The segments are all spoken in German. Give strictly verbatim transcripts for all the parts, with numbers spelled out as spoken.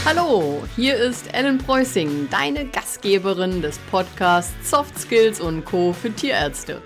Hallo, hier ist Ellen Preußing, deine Gastgeberin des Podcasts Soft Skills und Co. für Tierärzte.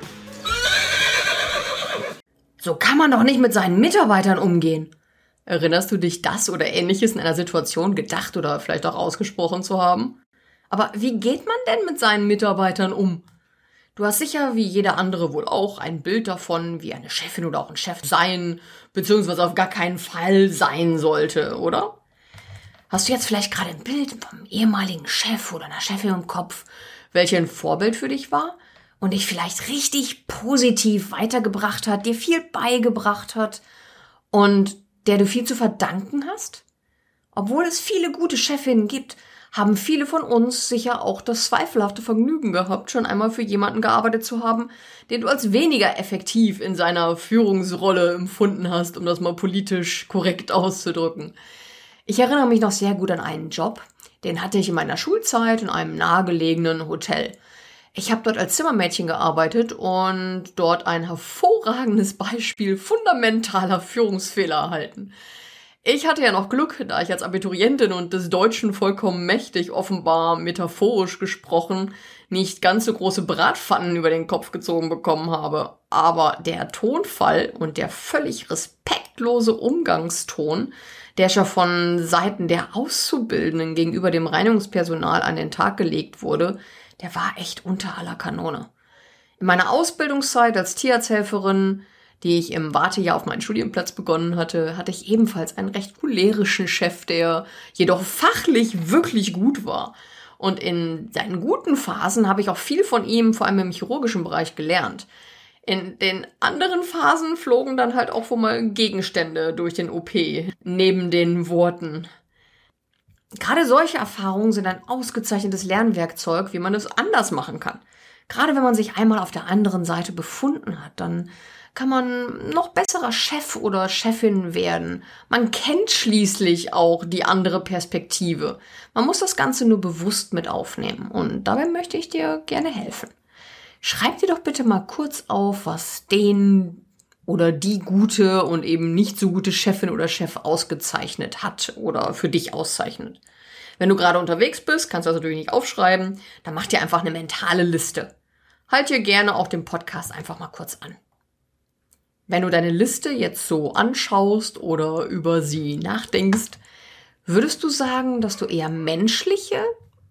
So kann man doch nicht mit seinen Mitarbeitern umgehen. Erinnerst du dich, das oder Ähnliches in einer Situation gedacht oder vielleicht auch ausgesprochen zu haben? Aber wie geht man denn mit seinen Mitarbeitern um? Du hast sicher, wie jeder andere wohl auch, ein Bild davon, wie eine Chefin oder auch ein Chef sein, beziehungsweise auf gar keinen Fall sein sollte, oder? Hast du jetzt vielleicht gerade ein Bild vom ehemaligen Chef oder einer Chefin im Kopf, welche ein Vorbild für dich war? Und dich vielleicht richtig positiv weitergebracht hat, dir viel beigebracht hat und der du viel zu verdanken hast? Obwohl es viele gute Chefinnen gibt, haben viele von uns sicher auch das zweifelhafte Vergnügen gehabt, schon einmal für jemanden gearbeitet zu haben, den du als weniger effektiv in seiner Führungsrolle empfunden hast, um das mal politisch korrekt auszudrücken. Ich erinnere mich noch sehr gut an einen Job, den hatte ich in meiner Schulzeit in einem nahegelegenen Hotel. Ich habe dort als Zimmermädchen gearbeitet und dort ein hervorragendes Beispiel fundamentaler Führungsfehler erhalten. Ich hatte ja noch Glück, da ich als Abiturientin und des Deutschen vollkommen mächtig, offenbar metaphorisch gesprochen, nicht ganz so große Bratpfannen über den Kopf gezogen bekommen habe. Aber der Tonfall und der völlig respektlose Umgangston, der schon von Seiten der Auszubildenden gegenüber dem Reinigungspersonal an den Tag gelegt wurde, der war echt unter aller Kanone. In meiner Ausbildungszeit als Tierarzthelferin, die ich im Wartejahr auf meinen Studienplatz begonnen hatte, hatte ich ebenfalls einen recht cholerischen Chef, der jedoch fachlich wirklich gut war. Und in seinen guten Phasen habe ich auch viel von ihm, vor allem im chirurgischen Bereich, gelernt. In den anderen Phasen flogen dann halt auch wohl mal Gegenstände durch den O P, neben den Worten. Gerade solche Erfahrungen sind ein ausgezeichnetes Lernwerkzeug, wie man es anders machen kann. Gerade wenn man sich einmal auf der anderen Seite befunden hat, dann kann man noch besserer Chef oder Chefin werden. Man kennt schließlich auch die andere Perspektive. Man muss das Ganze nur bewusst mit aufnehmen und dabei möchte ich dir gerne helfen. Schreib dir doch bitte mal kurz auf, was den oder die gute und eben nicht so gute Chefin oder Chef ausgezeichnet hat oder für dich auszeichnet. Wenn du gerade unterwegs bist, kannst du das natürlich nicht aufschreiben, dann mach dir einfach eine mentale Liste. Halt dir gerne auch den Podcast einfach mal kurz an. Wenn du deine Liste jetzt so anschaust oder über sie nachdenkst, würdest du sagen, dass du eher menschliche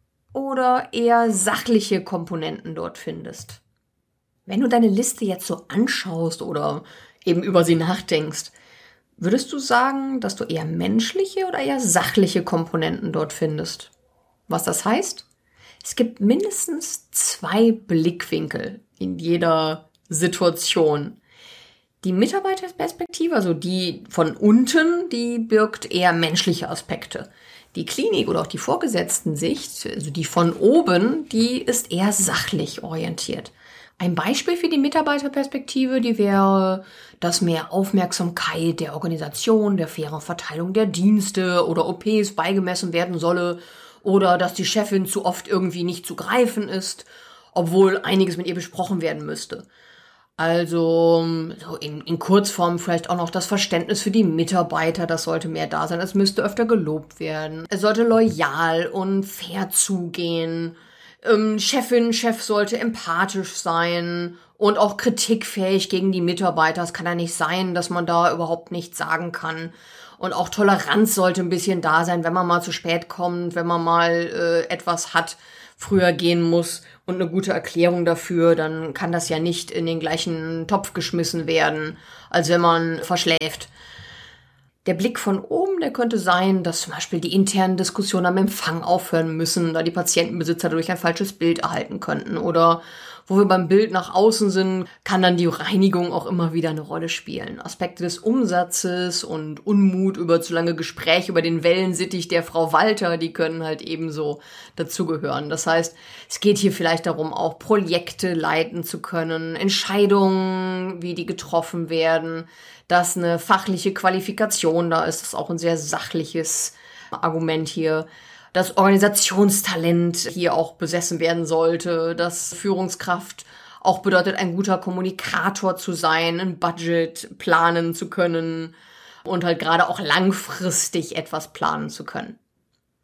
oder eher sachliche Komponenten dort findest? Wenn du deine Liste jetzt so anschaust oder eben über sie nachdenkst, würdest du sagen, dass du eher menschliche oder eher sachliche Komponenten dort findest? Was das heißt? Es gibt mindestens zwei Blickwinkel in jeder Situation. Die Mitarbeiterperspektive, also die von unten, die birgt eher menschliche Aspekte. Die Klinik oder auch die Vorgesetzten-Sicht, also die von oben, die ist eher sachlich orientiert. Ein Beispiel für die Mitarbeiterperspektive, die wäre, dass mehr Aufmerksamkeit der Organisation, der fairen Verteilung der Dienste oder O Ps beigemessen werden solle oder dass die Chefin zu oft irgendwie nicht zu greifen ist, obwohl einiges mit ihr besprochen werden müsste. Also so in, in Kurzform vielleicht auch noch das Verständnis für die Mitarbeiter, das sollte mehr da sein, es müsste öfter gelobt werden. Es sollte loyal und fair zugehen. Ähm, Chefin, Chef sollte empathisch sein und auch kritikfähig gegen die Mitarbeiter. Es kann ja nicht sein, dass man da überhaupt nichts sagen kann. Und auch Toleranz sollte ein bisschen da sein, wenn man mal zu spät kommt, wenn man mal äh, etwas hat, früher gehen muss und eine gute Erklärung dafür, dann kann das ja nicht in den gleichen Topf geschmissen werden, als wenn man verschläft. Der Blick von oben, der könnte sein, dass zum Beispiel die internen Diskussionen am Empfang aufhören müssen, da die Patientenbesitzer dadurch ein falsches Bild erhalten könnten. Oder wo wir beim Bild nach außen sind, kann dann die Reinigung auch immer wieder eine Rolle spielen. Aspekte des Umsatzes und Unmut über zu lange Gespräche über den Wellensittich der Frau Walter, die können halt ebenso dazugehören. Das heißt, es geht hier vielleicht darum, auch Projekte leiten zu können, Entscheidungen, wie die getroffen werden, dass eine fachliche Qualifikation da ist. Das ist auch ein sehr sachliches Argument hier. Dass Organisationstalent hier auch besessen werden sollte, dass Führungskraft auch bedeutet, ein guter Kommunikator zu sein, ein Budget planen zu können und halt gerade auch langfristig etwas planen zu können.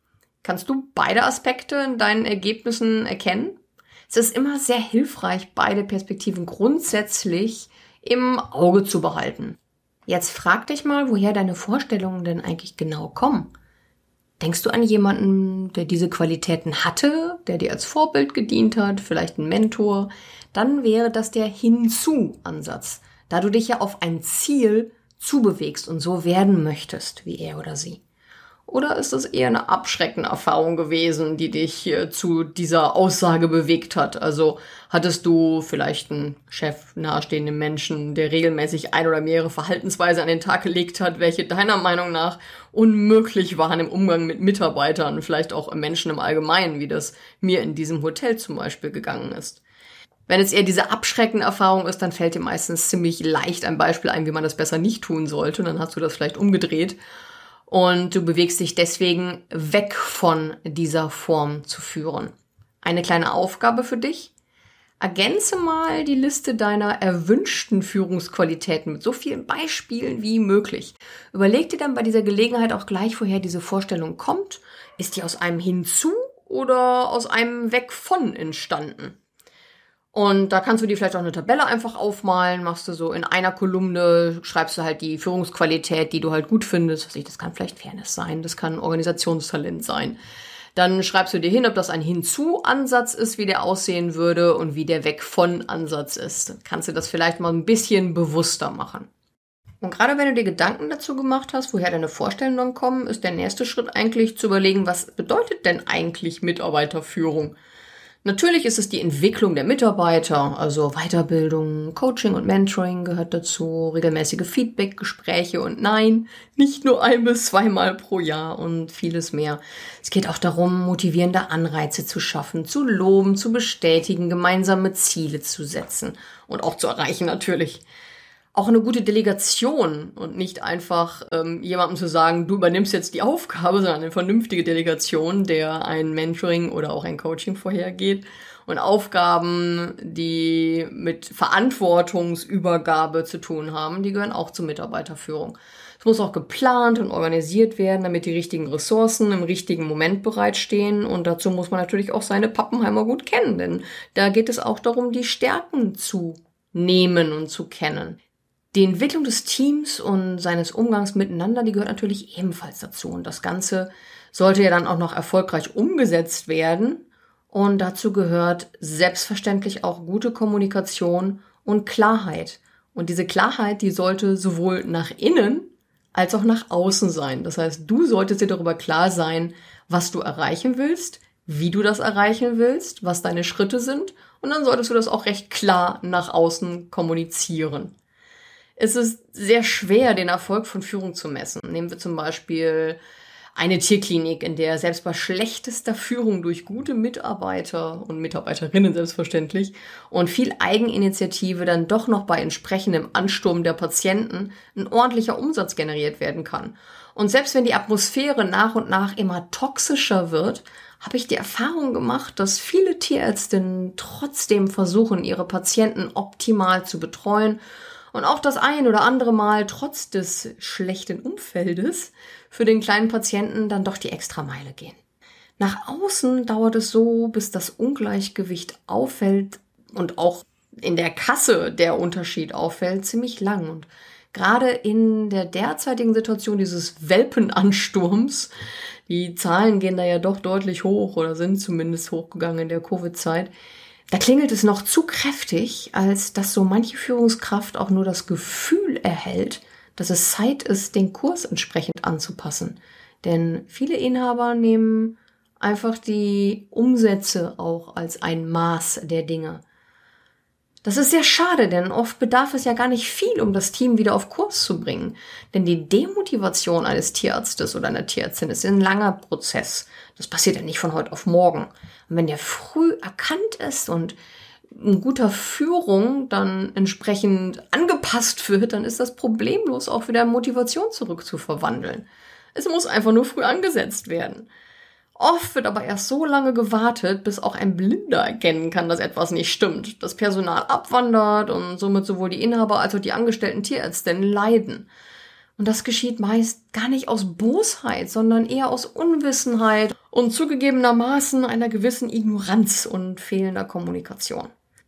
Kannst du beide Aspekte in deinen Ergebnissen erkennen? Es ist immer sehr hilfreich, beide Perspektiven grundsätzlich im Auge zu behalten. Jetzt frag dich mal, woher deine Vorstellungen denn eigentlich genau kommen. Denkst du an jemanden, der diese Qualitäten hatte, der dir als Vorbild gedient hat, vielleicht ein Mentor? Dann wäre das der Hinzu-Ansatz, da du dich ja auf ein Ziel zubewegst und so werden möchtest, wie er oder sie. Oder ist es eher eine abschreckende Erfahrung gewesen, die dich äh, zu dieser Aussage bewegt hat? Also hattest du vielleicht einen Chef, nahestehenden Menschen, der regelmäßig ein oder mehrere Verhaltensweisen an den Tag gelegt hat, welche deiner Meinung nach unmöglich waren im Umgang mit Mitarbeitern, vielleicht auch Menschen im Allgemeinen, wie das mir in diesem Hotel zum Beispiel gegangen ist? Wenn es eher diese abschreckende Erfahrung ist, dann fällt dir meistens ziemlich leicht ein Beispiel ein, wie man das besser nicht tun sollte. Und dann hast du das vielleicht umgedreht. Und du bewegst dich deswegen weg von dieser Form zu führen. Eine kleine Aufgabe für dich. Ergänze mal die Liste deiner erwünschten Führungsqualitäten mit so vielen Beispielen wie möglich. Überleg dir dann bei dieser Gelegenheit auch gleich, woher diese Vorstellung kommt. Ist die aus einem Hinzu oder aus einem Weg von entstanden? Und da kannst du dir vielleicht auch eine Tabelle einfach aufmalen, machst du so in einer Kolumne, schreibst du halt die Führungsqualität, die du halt gut findest. Das kann vielleicht Fairness sein, das kann Organisationstalent sein. Dann schreibst du dir hin, ob das ein Hinzu-Ansatz ist, wie der aussehen würde und wie der Weg-von-Ansatz ist. Dann kannst du das vielleicht mal ein bisschen bewusster machen. Und gerade wenn du dir Gedanken dazu gemacht hast, woher deine Vorstellungen kommen, ist der nächste Schritt eigentlich zu überlegen, was bedeutet denn eigentlich Mitarbeiterführung? Natürlich ist es die Entwicklung der Mitarbeiter, also Weiterbildung, Coaching und Mentoring gehört dazu, regelmäßige Feedback-Gespräche und nein, nicht nur ein- bis zweimal pro Jahr und vieles mehr. Es geht auch darum, motivierende Anreize zu schaffen, zu loben, zu bestätigen, gemeinsame Ziele zu setzen und auch zu erreichen natürlich. Auch eine gute Delegation und nicht einfach ähm, jemandem zu sagen, du übernimmst jetzt die Aufgabe, sondern eine vernünftige Delegation, der ein Mentoring oder auch ein Coaching vorhergeht und Aufgaben, die mit Verantwortungsübergabe zu tun haben, die gehören auch zur Mitarbeiterführung. Es muss auch geplant und organisiert werden, damit die richtigen Ressourcen im richtigen Moment bereitstehen und dazu muss man natürlich auch seine Pappenheimer gut kennen, denn da geht es auch darum, die Stärken zu nehmen und zu kennen. Die Entwicklung des Teams und seines Umgangs miteinander, die gehört natürlich ebenfalls dazu. Und das Ganze sollte ja dann auch noch erfolgreich umgesetzt werden. Und dazu gehört selbstverständlich auch gute Kommunikation und Klarheit. Und diese Klarheit, die sollte sowohl nach innen als auch nach außen sein. Das heißt, du solltest dir darüber klar sein, was du erreichen willst, wie du das erreichen willst, was deine Schritte sind. Und dann solltest du das auch recht klar nach außen kommunizieren. Es ist sehr schwer, den Erfolg von Führung zu messen. Nehmen wir zum Beispiel eine Tierklinik, in der selbst bei schlechtester Führung durch gute Mitarbeiter und Mitarbeiterinnen selbstverständlich und viel Eigeninitiative dann doch noch bei entsprechendem Ansturm der Patienten ein ordentlicher Umsatz generiert werden kann. Und selbst wenn die Atmosphäre nach und nach immer toxischer wird, habe ich die Erfahrung gemacht, dass viele Tierärztinnen trotzdem versuchen, ihre Patienten optimal zu betreuen und auch das ein oder andere Mal trotz des schlechten Umfeldes für den kleinen Patienten dann doch die Extrameile gehen. Nach außen dauert es so, bis das Ungleichgewicht auffällt und auch in der Kasse der Unterschied auffällt, ziemlich lang. Und gerade in der derzeitigen Situation dieses Welpenansturms, die Zahlen gehen da ja doch deutlich hoch oder sind zumindest hochgegangen in der Covid-Zeit, da klingelt es noch zu kräftig, als dass so manche Führungskraft auch nur das Gefühl erhält, dass es Zeit ist, den Kurs entsprechend anzupassen. Denn viele Inhaber nehmen einfach die Umsätze auch als ein Maß der Dinge. Das ist sehr schade, denn oft bedarf es ja gar nicht viel, um das Team wieder auf Kurs zu bringen. Denn die Demotivation eines Tierarztes oder einer Tierärztin ist ein langer Prozess. Das passiert ja nicht von heute auf morgen. Und wenn der früh erkannt ist und in guter Führung dann entsprechend angepasst wird, dann ist das problemlos auch wieder in Motivation zurückzuverwandeln. Es muss einfach nur früh angesetzt werden. Oft wird aber erst so lange gewartet, bis auch ein Blinder erkennen kann, dass etwas nicht stimmt. Das Personal abwandert und somit sowohl die Inhaber als auch die angestellten Tierärztinnen leiden. Und das geschieht meist gar nicht aus Bosheit, sondern eher aus Unwissenheit und zugegebenermaßen einer gewissen Ignoranz und fehlender Kommunikation.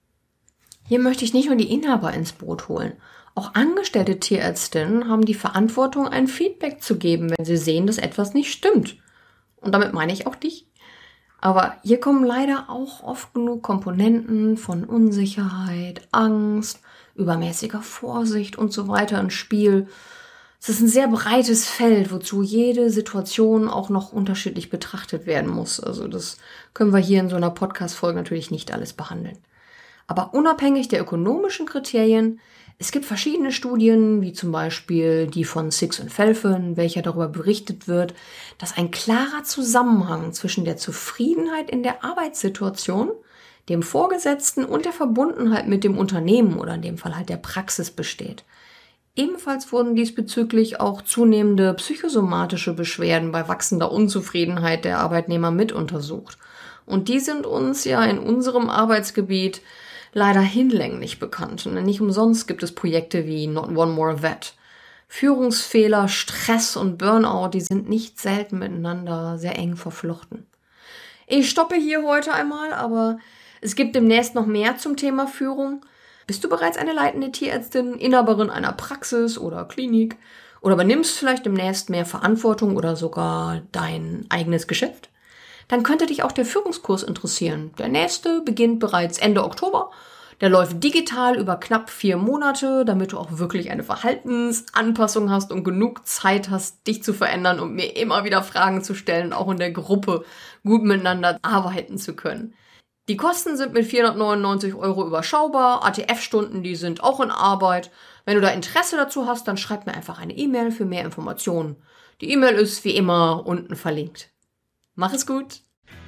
Hier möchte ich nicht nur die Inhaber ins Boot holen. Auch angestellte Tierärztinnen haben die Verantwortung, ein Feedback zu geben, wenn sie sehen, dass etwas nicht stimmt. Und damit meine ich auch dich. Aber hier kommen leider auch oft genug Komponenten von Unsicherheit, Angst, übermäßiger Vorsicht und so weiter ins Spiel. Es ist ein sehr breites Feld, wozu jede Situation auch noch unterschiedlich betrachtet werden muss. Also das können wir hier in so einer Podcast-Folge natürlich nicht alles behandeln. Aber unabhängig der ökonomischen Kriterien, es gibt verschiedene Studien, wie zum Beispiel die von Six und Felfen, welcher darüber berichtet wird, dass ein klarer Zusammenhang zwischen der Zufriedenheit in der Arbeitssituation, dem Vorgesetzten und der Verbundenheit mit dem Unternehmen oder in dem Fall halt der Praxis besteht. Ebenfalls wurden diesbezüglich auch zunehmende psychosomatische Beschwerden bei wachsender Unzufriedenheit der Arbeitnehmer mit untersucht. Und die sind uns ja in unserem Arbeitsgebiet leider hinlänglich bekannt. Und nicht umsonst gibt es Projekte wie Not One More Vet. Führungsfehler, Stress und Burnout, die sind nicht selten miteinander sehr eng verflochten. Ich stoppe hier heute einmal, aber es gibt demnächst noch mehr zum Thema Führung. Bist du bereits eine leitende Tierärztin, Inhaberin einer Praxis oder Klinik oder übernimmst vielleicht demnächst mehr Verantwortung oder sogar dein eigenes Geschäft? Dann könnte dich auch der Führungskurs interessieren. Der nächste beginnt bereits Ende Oktober. Der läuft digital über knapp vier Monate, damit du auch wirklich eine Verhaltensanpassung hast und genug Zeit hast, dich zu verändern und mir immer wieder Fragen zu stellen, auch in der Gruppe gut miteinander arbeiten zu können. Die Kosten sind mit vierhundertneunundneunzig Euro überschaubar. A T F-Stunden, die sind auch in Arbeit. Wenn du da Interesse dazu hast, dann schreib mir einfach eine E-Mail für mehr Informationen. Die E-Mail ist wie immer unten verlinkt. Mach es gut!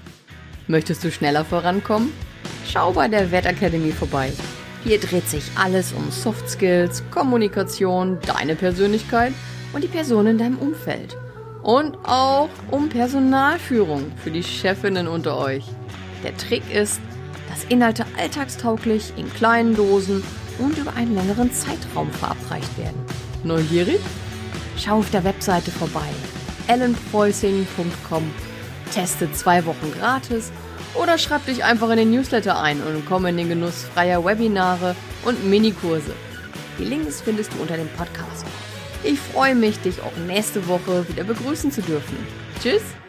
Möchtest du schneller vorankommen? Schau bei der Vet Academy vorbei. Hier dreht sich alles um Soft Skills, Kommunikation, deine Persönlichkeit und die Personen in deinem Umfeld. Und auch um Personalführung für die Chefinnen unter euch. Der Trick ist, dass Inhalte alltagstauglich in kleinen Dosen und über einen längeren Zeitraum verabreicht werden. Neugierig? Schau auf der Webseite vorbei, ellen preußing punkt com. Teste zwei Wochen gratis oder schreib dich einfach in den Newsletter ein und komm in den Genuss freier Webinare und Minikurse. Die Links findest du unter dem Podcast. Ich freue mich, dich auch nächste Woche wieder begrüßen zu dürfen. Tschüss!